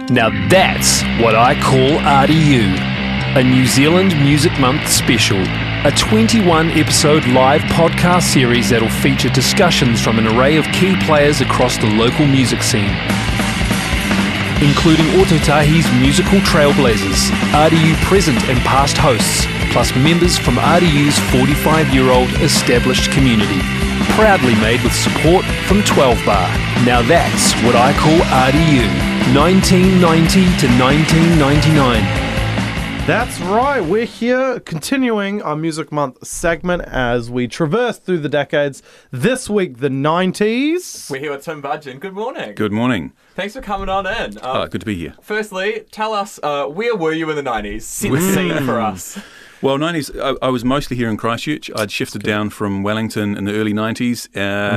Now that's what I call RDU, a New Zealand Music Month special, a 21-episode live podcast series that'll feature discussions from an array of key players across the local music scene, including Otautahi's musical trailblazers, RDU present and past hosts, plus members from RDU's 45-year-old established community, proudly made with support from 12 Bar. Now that's what I call RDU. 1990 to 1999. That's right, we're here continuing our Music Month segment as we traverse through the decades. This week, the 90s. We're here with Tim Budgeon. Good morning. Good morning. Thanks for coming on in. Good to be here. Firstly, tell us, where were you in the 90s? Set the scene for us. Well, 90s, I was mostly here in Christchurch. I'd shifted down from Wellington in the early 90s,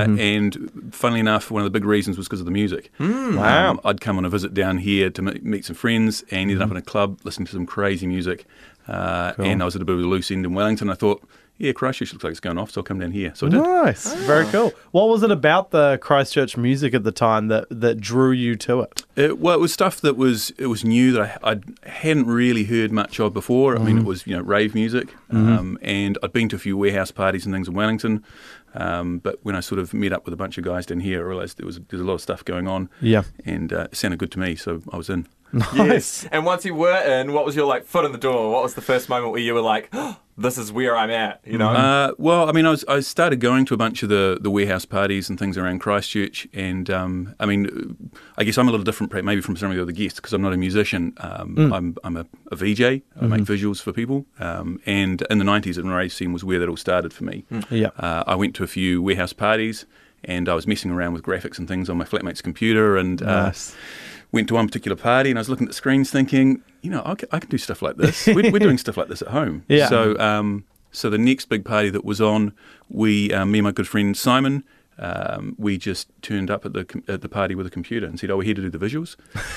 and funnily enough, one of the big reasons was because of the music. Wow. I'd come on a visit down here to meet some friends, and ended up in a club listening to some crazy music. And I was at a bit of a loose end in Wellington. I thought, yeah, Christchurch looks like it's going off, so I'll come down here. So I did. Nice. Very cool. What was it about the Christchurch music at the time that drew you to it? Well, it was stuff that was new that I hadn't really heard much of before. I mean, it was rave music, and I'd been to a few warehouse parties and things in Wellington. But when I sort of met up with a bunch of guys down here, I realised there's a lot of stuff going on. Yeah, and it sounded good to me, so I was in. Nice. Yes. And once you were in, what was your foot in the door? What was the first moment where you were like, oh, this is where I'm at, you know? Well, I mean, I started going to a bunch of the warehouse parties and things around Christchurch, and I mean, I guess I'm a little different maybe from some of the other guests because I'm not a musician. I'm a VJ. I make visuals for people, and in the 90s, the rave scene was where that all started for me. Yeah. I went to a few warehouse parties, and I was messing around with graphics and things on my flatmate's computer, and Nice. went to one particular party, and I was looking at the screens thinking, I can do stuff like this. We're doing stuff like this at home. Yeah. So the next big party that was on, me and my good friend Simon, we just turned up at the party with a computer and said, we're here to do the visuals.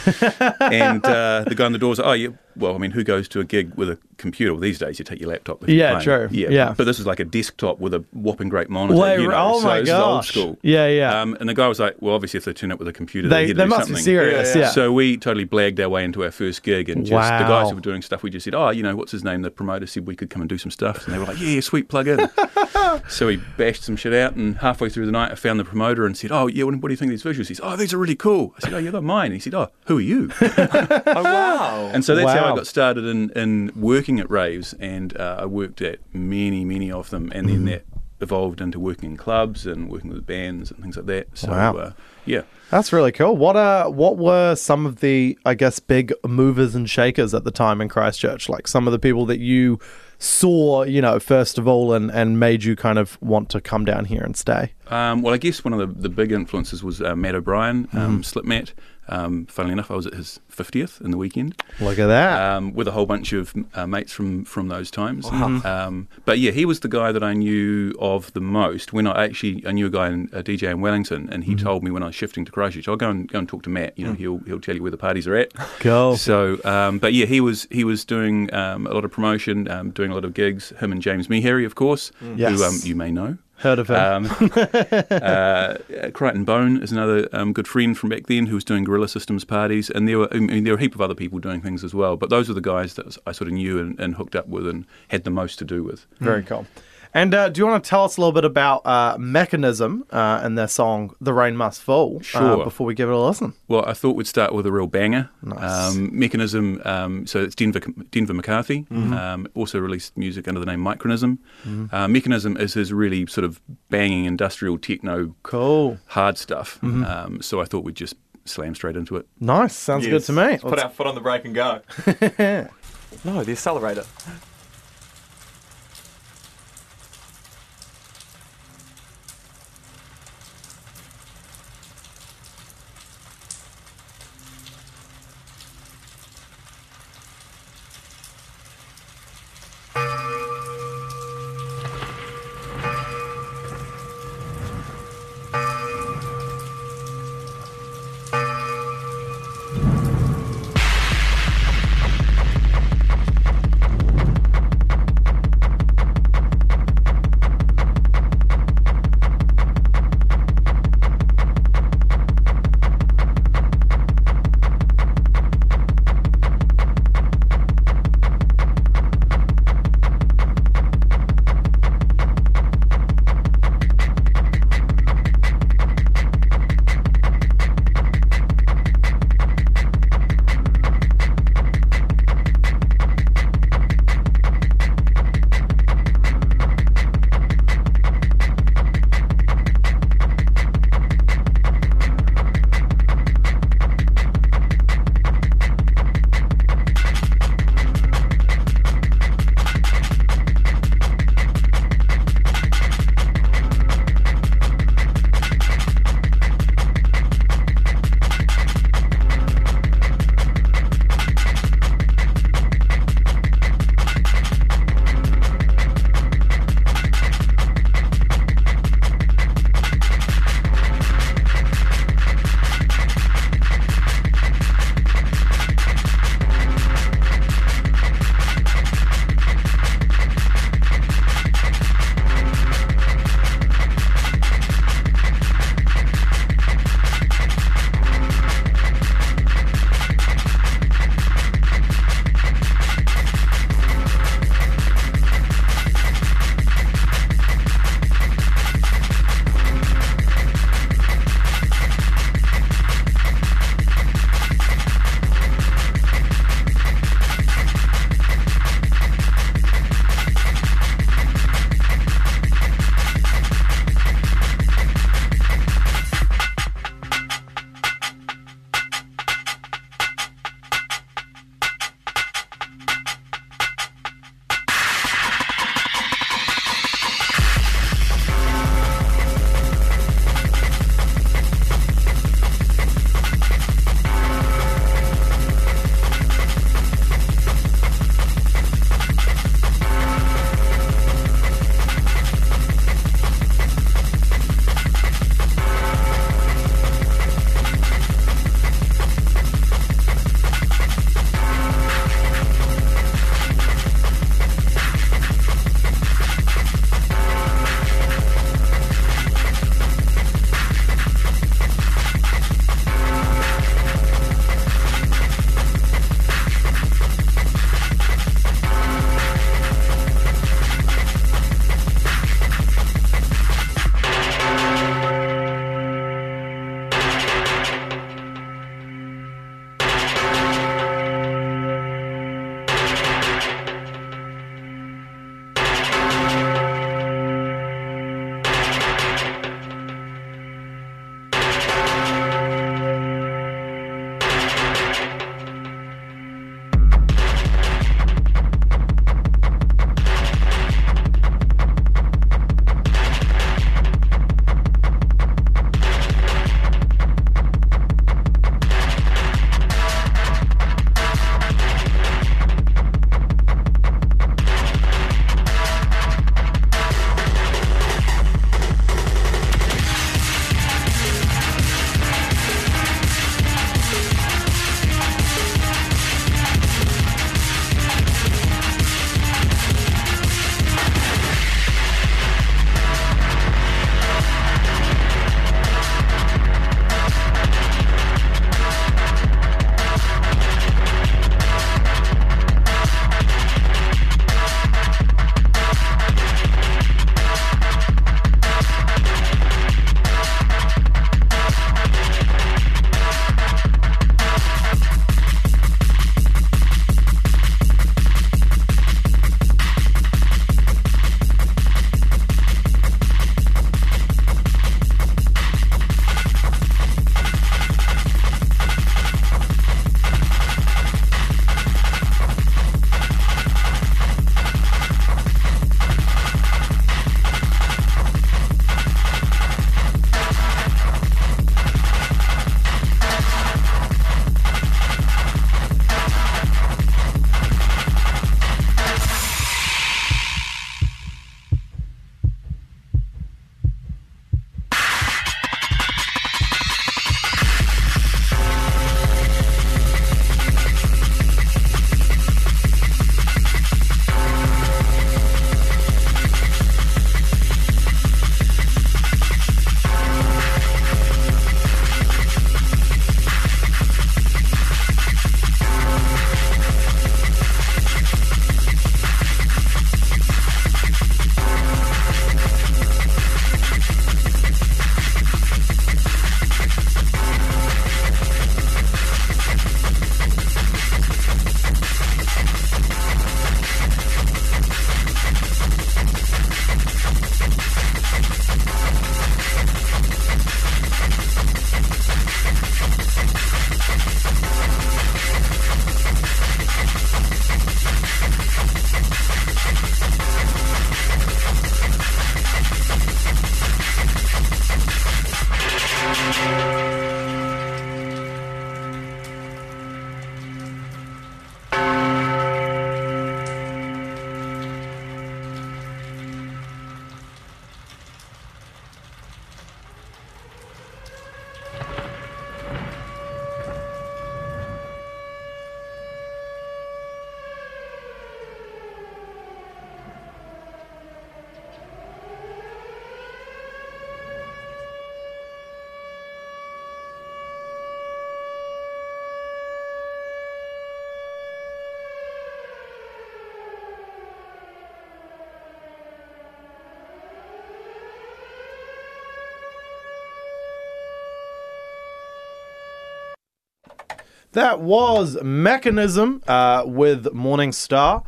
And the guy on the door was like, oh, yeah, well, I mean, who goes to a gig with a computer? Well, these days you take your laptop. Yeah, true. Yeah. But this was like a desktop with a whopping great monitor. Wait, oh so my this is old gosh. school. Yeah. And the guy was like, well, obviously if they turn up with a computer, They here to do must something. be serious, yeah. So we totally blagged our way into our first gig, and just the guys who were doing stuff, we just said, what's his name? The promoter said we could come and do some stuff, and they were like, yeah, sweet, plug in. So we bashed some shit out, and halfway through the night, I found the promoter and said, oh, yeah, what do you think of these visuals? He said, oh, these are really cool. I said, oh, yeah, they're mine. And he said, oh, who are you? Oh, wow. And so that's how I got started in working at raves, and I worked at many of them, and then that evolved into working in clubs and working with bands and things like that. So, yeah. That's really cool. What were some of the, I guess, big movers and shakers at the time in Christchurch? Like some of the people that you saw, first of all, and made you kind of want to come down here and stay? Well, I guess one of the big influences was Matt O'Brien, Slip Matt. Funnily enough, I was at his 50th in the weekend. Look at that. With a whole bunch of mates from those times. Wow. But yeah, he was the guy that I knew of the most. When I knew a guy, a DJ in Wellington, and he told me when I was shifting to Christchurch, I'll go and talk to Matt. He'll tell you where the parties are at. Cool. So, but yeah, he was doing a lot of promotion, doing a lot of gigs. Him and James Meharry, of course, Yes. who you may know. Heard of him. Crichton Bone is another good friend from back then who was doing Guerrilla Systems parties, and there were a heap of other people doing things as well. But those were the guys that I sort of knew and hooked up with and had the most to do with. Very cool. And do you want to tell us a little bit about Mechanism and their song "The Rain Must Fall"? Sure. Before we give it a listen. Well, I thought we'd start with a real banger. Nice. Mechanism. So it's Denver McCarthy. Also released music under the name Micronism. Mechanism is his really sort of banging industrial techno, Cool. hard stuff. So I thought we'd just slam straight into it. Nice. Sounds good to me. Let's put our foot on the brake and go. No, the accelerator. That was Mechanism with Morning Star.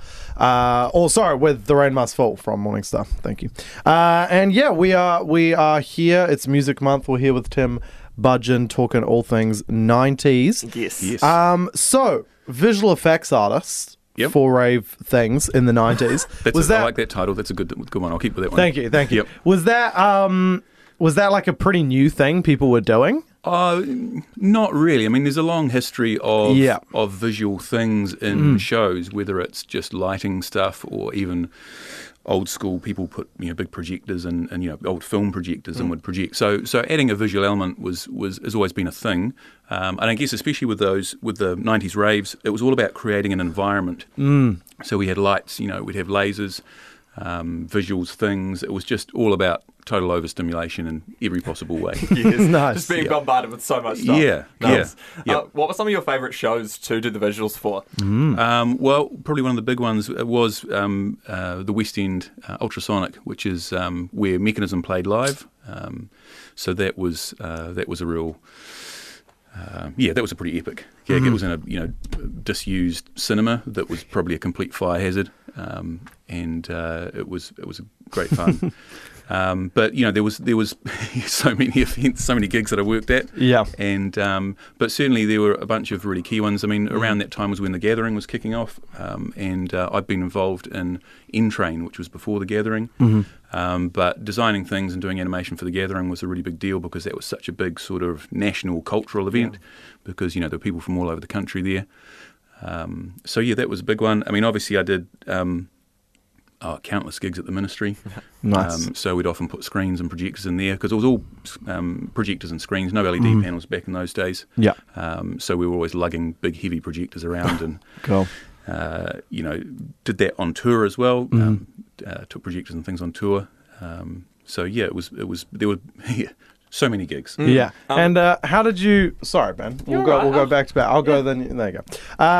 With The Rain Must Fall from Morning Star. Thank you. And yeah, we are here. It's Music Month. We're here with Tim Budgeon talking all things 90s. Yes. So, visual effects artist for rave things in the 90s. I like that title. That's a good one. I'll keep with that one. Thank you. Yep. Was that like a pretty new thing people were doing? Not really. I mean, there's a long history of visual things in shows, whether it's just lighting stuff or even old school people put big projectors and old film projectors and would project. So adding a visual element has always been a thing. And I guess especially with the 90s raves, it was all about creating an environment. So we had lights, we'd have lasers, visuals, things. It was just all about total overstimulation in every possible way. Yes. Nice. Just being bombarded with so much stuff. Yeah. Nice. Yeah. What were some of your favourite shows to do the visuals for? Well, probably one of the big ones was the West End Ultrasonic, which is where Mechanism played live. So that was a real... that was a pretty epic gig. It was in a disused cinema that was probably a complete fire hazard, and it was great fun. But there was so many events, so many gigs that I worked at. Yeah. And but certainly there were a bunch of really key ones. I mean, around that time was when The Gathering was kicking off, and I'd been involved in N-Train, which was before The Gathering. But designing things and doing animation for The Gathering was a really big deal because that was such a big sort of national cultural event. Because there were people from all over the country there. So that was a big one. I mean, obviously I did countless gigs at the Ministry. Nice. So we'd often put screens and projectors in there because it was all projectors and screens, no LED panels back in those days. Yeah. So we were always lugging big, heavy projectors around and, cool. Did that on tour as well. Took projectors and things on tour. It was there were so many gigs. Yeah. And how did you... Sorry, Ben. We'll go back to back. I'll go then... There you go.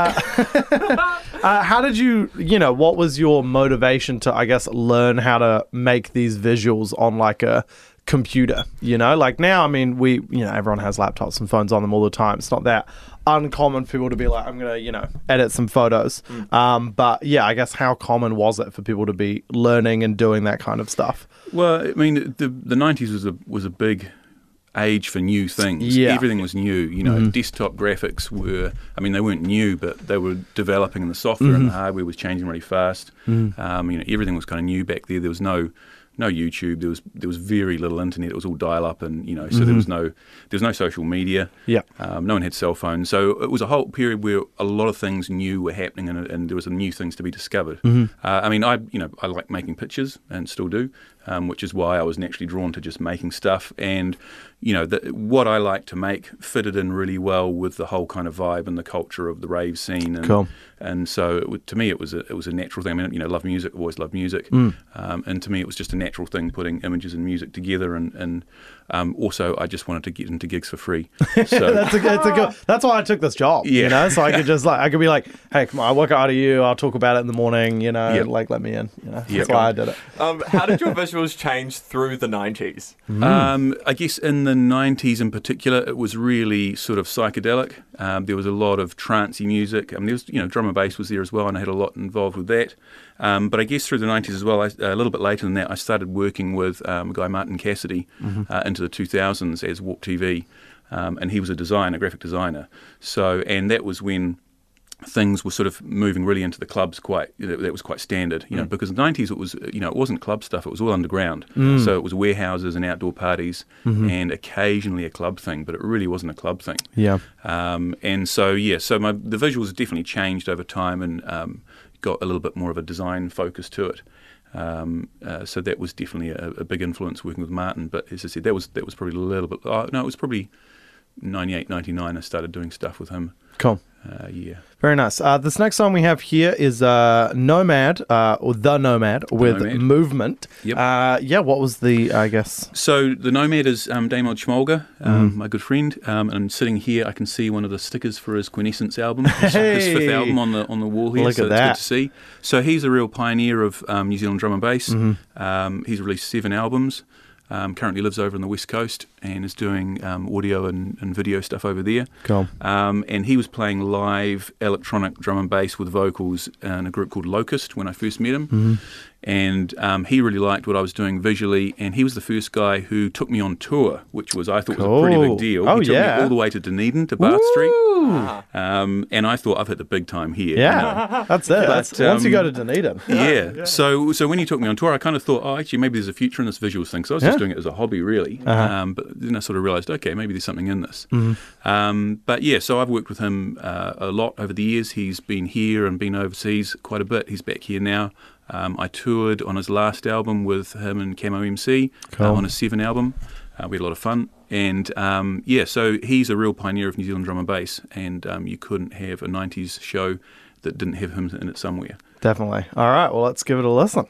How did you... what was your motivation to, I guess, learn how to make these visuals on like a computer? Like now, I mean, everyone has laptops and phones on them all the time. It's not that uncommon for people to be like, I'm going to, edit some photos. But yeah, I guess how common was it for people to be learning and doing that kind of stuff? Well, I mean, the 90s was a big age for new things. Yeah. Everything was new. Desktop graphics they weren't new, but they were developing, and the software and the hardware was changing really fast. Everything was kind of new back there. There was no YouTube. There was very little internet. It was all dial up, and so there was no social media. Yeah. No one had cell phones, so it was a whole period where a lot of things new were happening, and there was new things to be discovered. I like making pictures and still do, which is why I was naturally drawn to just making stuff. And what I like to make fitted in really well with the whole kind of vibe and the culture of the rave scene. And, cool. And so to me, it was a natural thing. I mean, love music. I've always loved music. And to me, it was just a natural thing putting images and music together. And also, I just wanted to get into gigs for free. So that's why I took this job. Yeah. So I could just I could be like, hey, come on, I work out of you. I'll talk about it in the morning. Let me in. That's why I did it. How did your visuals change through the 90s? I guess in the 90s in particular, it was really sort of psychedelic. There was a lot of trancey music. There was, drum and bass was there as well, and I had a lot involved with that. But I guess through the 90s as well, a little bit later than that, I started working with a guy, Martin Cassidy, into the 2000s as Warp TV. And he was a graphic designer. And that was when things were sort of moving really into the clubs that was quite standard, because in the 90s it was, it wasn't club stuff, it was all underground. So it was warehouses and outdoor parties and occasionally a club thing, but it really wasn't a club thing. Yeah. And so the visuals definitely changed over time and got a little bit more of a design focus to it. So that was definitely a big influence working with Martin. But as I said, that was probably a little bit, it was probably 98, 99 I started doing stuff with him. Cool. Yeah. Very nice. This next song we have here is Nomad, or The Nomad, with Nomad. Movement. Yep. What was the, I guess... So the Nomad is Damon Schmolger, my good friend. And sitting here, I can see one of the stickers for his Quintessence album, his fifth album on the wall here. Look so at it's that. good to see. So he's a real pioneer of New Zealand drum and bass. He's released 7 albums. Currently lives over on the West Coast, and is doing audio and video stuff over there. Cool. And he was playing live electronic drum and bass with vocals in a group called Locust when I first met him. Mm-hmm. And he really liked what I was doing visually, and he was the first guy who took me on tour, which was I thought was a pretty Cool. big deal. Oh, he took yeah. me all the way to Dunedin, to Bath Street. Ooh. And I thought I've hit the big time here. Yeah, that's it. That's, once you go to Dunedin. Yeah. So when he took me on tour, I kind of thought, oh, actually, maybe there's a future in this visuals thing. So I was just doing it as a hobby, really. But then I sort of realised, okay, maybe there's something in this. But yeah, so I've worked with him a lot over the years. He's been here and been overseas quite a bit. He's back here now. I toured on his last album with him and Camo MC on his 7 album. We had a lot of fun. And so he's a real pioneer of New Zealand drum and bass. And you couldn't have a 90s show that didn't have him in it somewhere. Definitely. All right, well, let's give it a listen.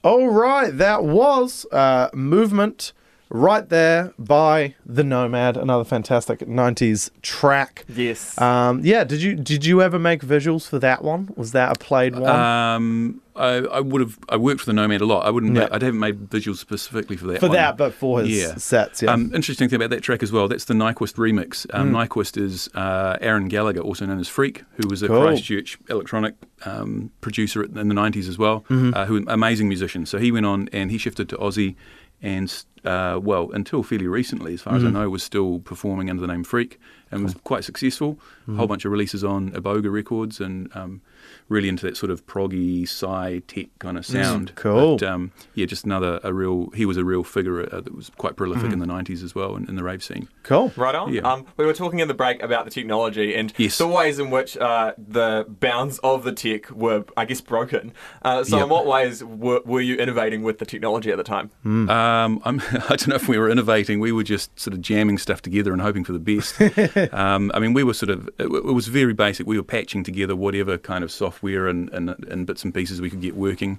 All right, that was Movement right there by The Nomad, another fantastic 90s track. Yes. Did you ever make visuals for that one? Was that a played one? I worked for the Nomad a lot. I wouldn't. Yeah. I haven't made visuals specifically for that. For one. that, but for his sets. Yeah. Interesting thing about that track as well. That's the Nyquist remix. Nyquist is Aaron Gallagher, also known as Freak, who was a Cool. Christchurch electronic producer in the 90s as well. Who amazing musician. So he went on and he shifted to Aussie, and until fairly recently, as far as I know, was still performing under the name Freak and was quite successful. A whole bunch of releases on Iboga Records and really into that sort of proggy, sci-tech kind of sound. Cool. But, just he was a real figure that was quite prolific in the 90s as well in the rave scene. Cool. Right on. Yeah. We were talking in the break about the technology and Yes. the ways in which the bounds of the tech were, I guess, broken. So Yep. in what ways were you innovating with the technology at the time? I don't know if we were innovating. We were just sort of jamming stuff together and hoping for the best. We were it was very basic. We were patching together whatever kind of software and bits and pieces we could get working.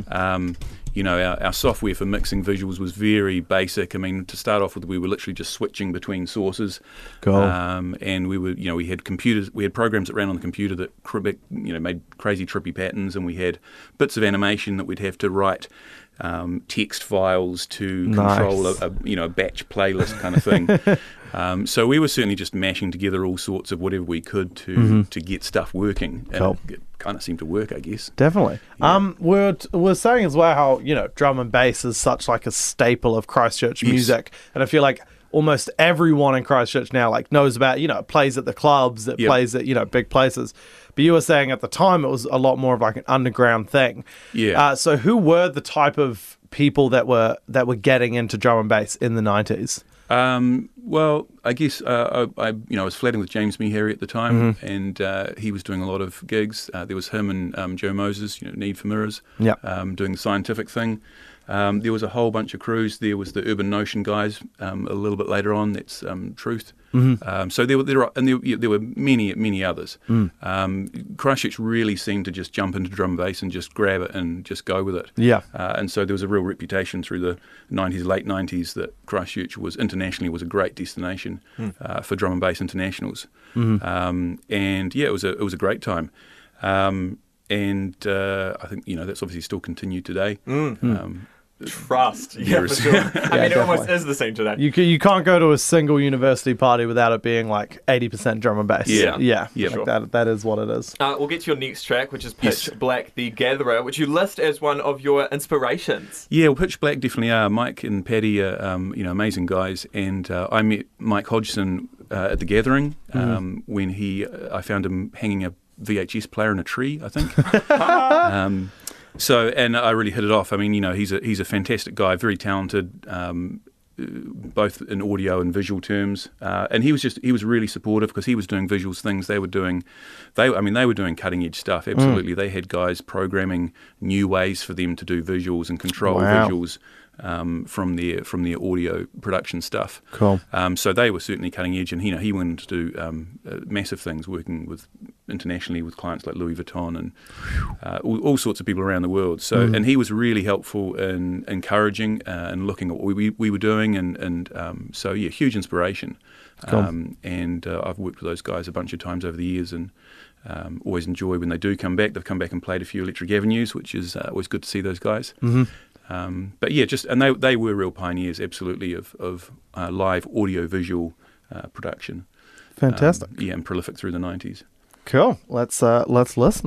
Our software for mixing visuals was very basic. I mean, to start off with, we were literally just switching between sources. Cool. And we had computers, we had programs that ran on the computer that made crazy trippy patterns, and we had bits of animation that we'd have to write text files to control a batch playlist kind of thing. So we were certainly just mashing together all sorts of whatever we could to get stuff working. And Cool. it kind of seemed to work, I guess. Definitely. Yeah. We're saying as well how, drum and bass is such like a staple of Christchurch Yes. music. And I feel like almost everyone in Christchurch now knows about, it plays at the clubs, it Yep. plays at, big places. But you were saying at the time it was a lot more of like an underground thing. Yeah. So who were the type of people that were getting into drum and bass in the 90s? Well, I guess I was flatting with James Meharry at the time, and he was doing a lot of gigs. There was him and Joe Moses, Need for Mirrors, Yeah. doing the scientific thing. There was a whole bunch of crews. There was the Urban Notion guys a little bit later on. That's Truth. So there were many others. Christchurch really seemed to just jump into drum and bass and just grab it and just go with it. Yeah. And so there was a real reputation through the 90s, late 90s, that Christchurch was internationally was a great destination for drum and bass internationals. And it was a great time. And I think that's obviously still continued today. Trust. Yeah, for Years. sure. I mean, it almost definitely. is the same today. You can't go to a single university party without it being like 80% drum and bass. Yeah. Yeah. Yeah. Like that is what it is. We'll get to your next track, which is Pitch Yes. Black, The Gatherer, which you list as one of your inspirations. Yeah, well, Pitch Black definitely are. Mike and Paddy are, amazing guys. And I met Mike Hodgson at the Gathering when I found him hanging a VHS player in a tree, I think. And I really hit it off. I mean, he's a fantastic guy, very talented, both in audio and visual terms. And he was really supportive because he was doing visuals things. They were doing cutting edge stuff. Absolutely, they had guys programming new ways for them to do visuals and control Wow. visuals from their audio production stuff. Cool. So they were certainly cutting edge, and he went to do massive things, working internationally with clients like Louis Vuitton and all sorts of people around the world. So, and he was really helpful in encouraging and looking at what we were doing, and huge inspiration. Cool. I've worked with those guys a bunch of times over the years, and always enjoy when they do come back. They've come back and played a few Electric Avenues, which is always good to see those guys. They were real pioneers, absolutely, of live audio-visual production. Fantastic. And prolific through the 90s. Cool. Let's listen.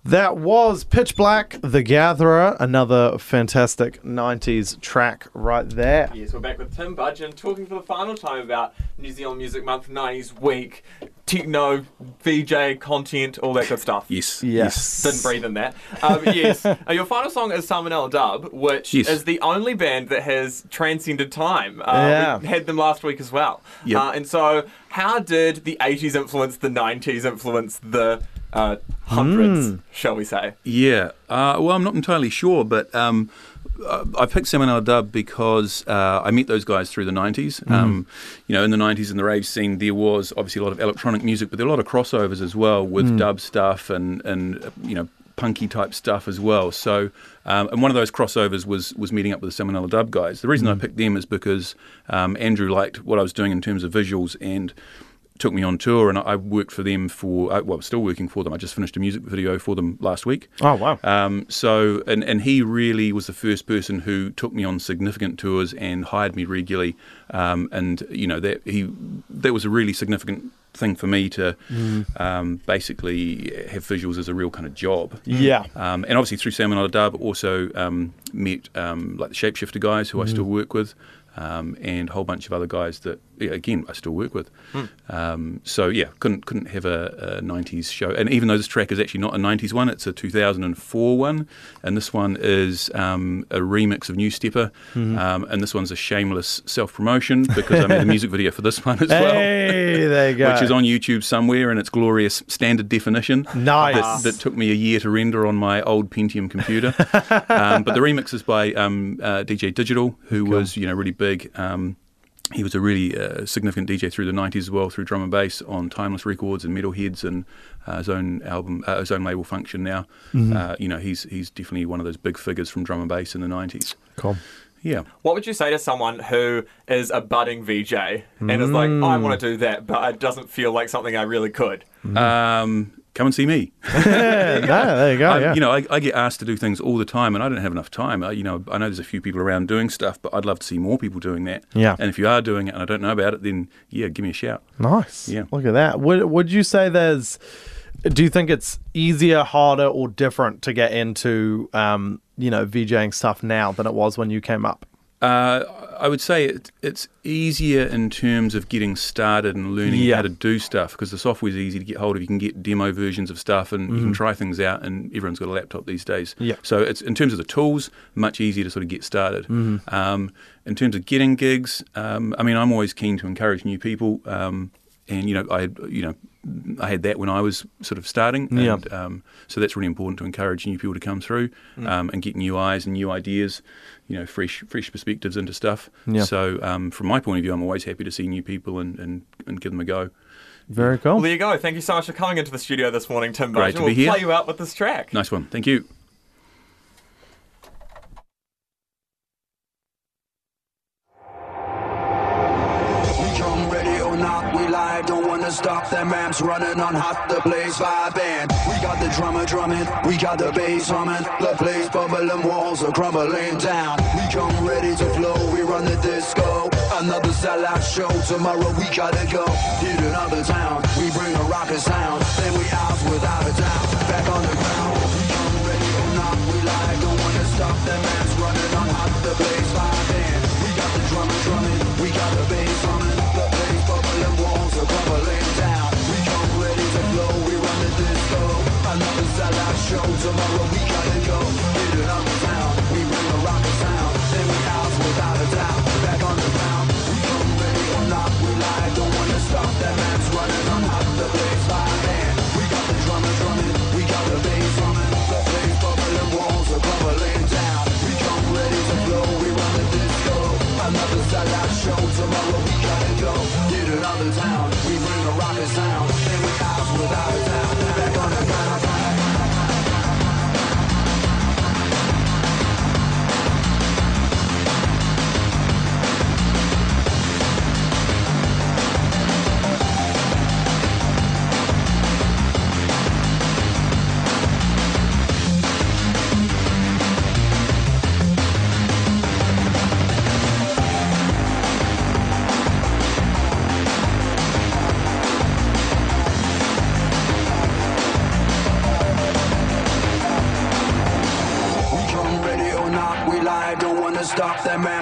That was Pitch Black, The Gatherer, another fantastic 90s track right there. Yes, we're back with Tim Budgeon talking for the final time about New Zealand Music Month, 90s Week, techno, VJ, content, all that good stuff. Yes. Didn't breathe in that. Yes. Your final song is Salmonella Dub, which is the only band that has transcended time. We had them last week as well. Yep. And so, how did the 80s influence the 90s influence the hundreds, shall we say? Yeah. Well, I'm not entirely sure, but I picked Salmonella Dub because I met those guys through the 90s. You know, in the 90s in the rave scene, there was obviously a lot of electronic music, but there were a lot of crossovers as well with dub stuff and you know, punky type stuff as well. So, and one of those crossovers was meeting up with the Salmonella Dub guys. The reason I picked them is because Andrew liked what I was doing in terms of visuals and took me on tour, and I worked for them I'm still working for them. I just finished a music video for them last week. Oh, wow. So, and he really was the first person who took me on significant tours and hired me regularly. And, you know, that was a really significant thing for me to basically have visuals as a real kind of job. Yeah. And obviously through Salmonella Dub also met like the Shapeshifter guys who I still work with. And a whole bunch of other guys that, again, I still work with. So, yeah, couldn't have a 90s show. And even though this track is actually not a 90s one, it's a 2004 one. And this one is a remix of New Stepper. And this one's a shameless self-promotion because I made a music video for this one as well. Hey, there you go. Which is on YouTube somewhere in its glorious standard definition. Nice. That took me a year to render on my old Pentium computer. But the remix is by DJ Digital, who was, you know, really big. He was a really significant DJ through the 90s as well, through drum and bass on Timeless Records and Metalheads and his own album, his own label Function now. You know, he's definitely one of those big figures from drum and bass in the 90s. Cool. Yeah. What would you say to someone who is a budding VJ and is like, I want to do that, but it doesn't feel like something I really could? Come and see me. There you go. Yeah. You know, I get asked to do things all the time, and I don't have enough time. You know, I know there's a few people around doing stuff, but I'd love to see more people doing that. Yeah. And if you are doing it and I don't know about it, then yeah, give me a shout. Nice. Yeah. Look at that. Would you say do you think it's easier, harder, or different to get into, you know, VJing stuff now than it was when you came up? I would say it's easier in terms of getting started and learning how to do stuff because the software is easy to get hold of. You can get demo versions of stuff and you can try things out, and everyone's got a laptop these days. Yeah. So it's in terms of the tools, much easier to sort of get started. In terms of getting gigs, I mean, I'm always keen to encourage new people. And I had that when I was sort of starting, and so that's really important to encourage new people to come through and get new eyes and new ideas, you know, fresh perspectives into stuff. Yeah. So from my point of view, I'm always happy to see new people and give them a go. Very cool. Well, there you go. Thank you so much for coming into the studio this morning, Tim. Great to be we'll here. Play you out with this track. Nice one. Thank you. Don't wanna stop them amps running on hot, the place vibing. We got the drummer drumming, we got the bass humming, the place bubbling, walls are crumbling down. We come ready to flow, we run the disco. Another sellout show, tomorrow we gotta go. Hit another town, we bring a rocket sound. Then we out without a doubt, back on the ground. We come ready or not, we live. Don't wanna stop them amps running on hot, the place vibing. We got the drummer drumming, we got the bass humming, the place bubbling, walls are crumbling down. We come ready to flow, we run the disco. Another sellout show, tomorrow we gotta go. Hit another town, we bring a rocket sound. Then we out without a doubt, back on the ground. We come ready or not, we live. Don't wanna stop them amps running on hot, the place vibing. We got the drummer drumming, we got the bass humming, the place bubbling, walls are crumbling down. We come ready to flow, we run the disco. Another sellout show, tomorrow we gotta go. Hit another town, we bring a rocket sound. Then we out without a doubt, back on the ground.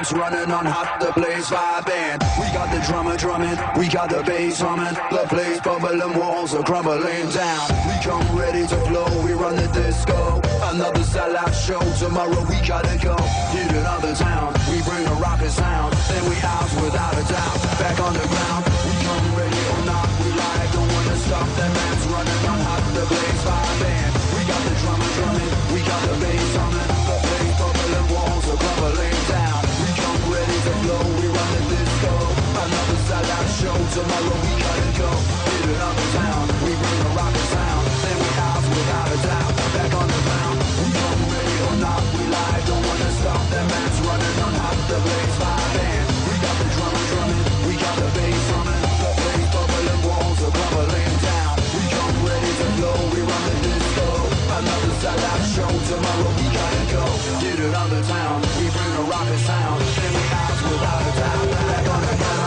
MAMs running on hot, the place vibing. We got the drummer drumming, we got the bass humming. The place bubbling, walls are crumbling down. We come ready to flow, we run the disco. Another sellout show, tomorrow we gotta go. Hit another town, we bring a rocket sound. Then we out without a doubt, back on the ground. We come ready or not, we live, don't wanna stop. That man's running on hot, the place vibing. We got the drummer drumming, we got the bass humming. The place bubbling, walls are crumbling down. We come ready to flow, we run the disco. Another sellout show, tomorrow we gotta go. Hit another town, we bring a rocket sound. Then we out without a doubt, back on the ground. We come ready or not, we live, don't wanna stop. That man's running on hot, the place vibing. We got the drummer drumming, we got the bass humming. The place bubbling, walls are crumbling down. We come ready to flow, we run the disco. Another sellout show, tomorrow we gotta go. Hit another town, we bring a rocket sound. Then we out without a doubt, back on the ground.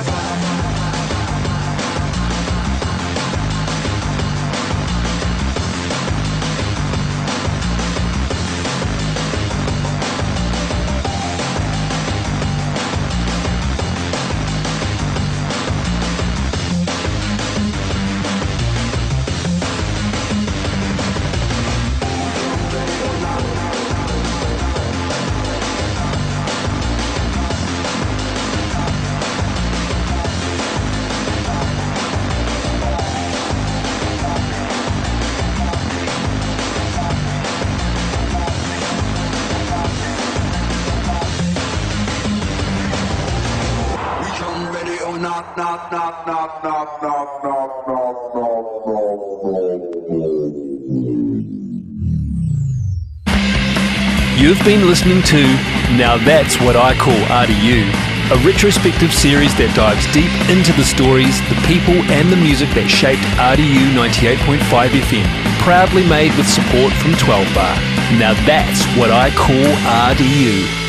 You've been listening to Now That's What I Call RDU, a retrospective series that dives deep into the stories, the people and the music that shaped RDU 98.5 FM, proudly made with support from 12 Bar. Now that's what I call RDU.